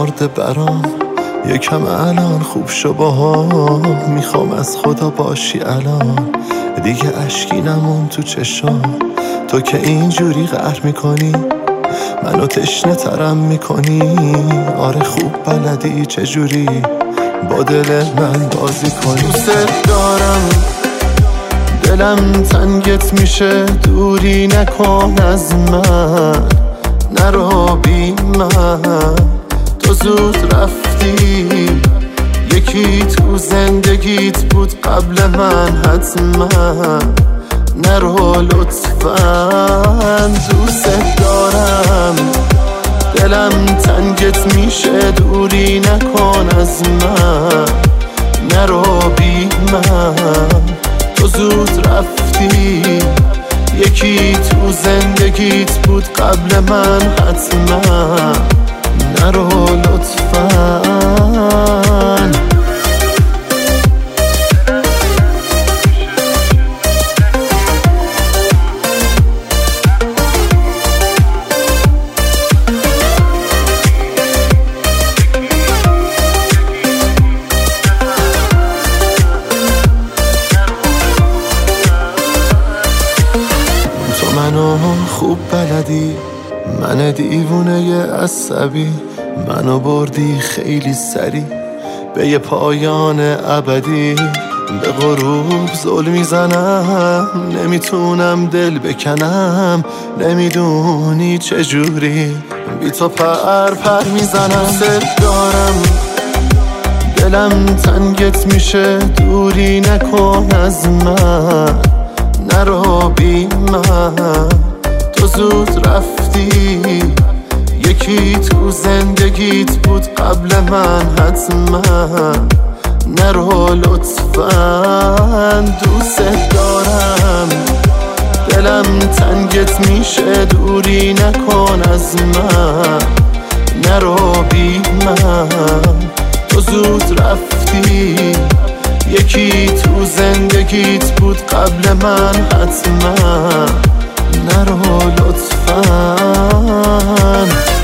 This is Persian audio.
مرده برام یکم الان خوب شو باها، میخوام از خدا باشی الان، دیگه اشکی نمون تو چشام. تو که اینجوری قهر میکنی منو تشنه ترم میکنی، آره خوب بلدی چجوری با دل من بازی کنی. دوست دارم دلم تنگت میشه، دوری نکن از من، نرو بی من. تو زود رفتی، یکی تو زندگیت بود قبل من حتما، نرو لطفا. دوست دارم دلم تنگت میشه، دوری نکن از من، نرو بی من. تو زود رفتی، یکی تو زندگیت بود قبل من حتما، نرو لطفا. منو خوب بلدی، من دیوونه عصبی، منو بردی خیلی سری به یه پایان ابدی. به غروب زل میزنم، نمیتونم دل بکنم، نمیدونی چجوری بی تو پر میزنم. دوست دارم دلم تنگت میشه، دوری نکن از من، نرو بی من. تو زود رفتی، یکی تو زندگیت بود قبل من حتما، نرو لطفا. دوست دارم دلم تنگت میشه، دوری نکن از من، نرو بی من. تو زود رفتی، یکی تو زندگیت بود قبل من حتما، نرو لطفا.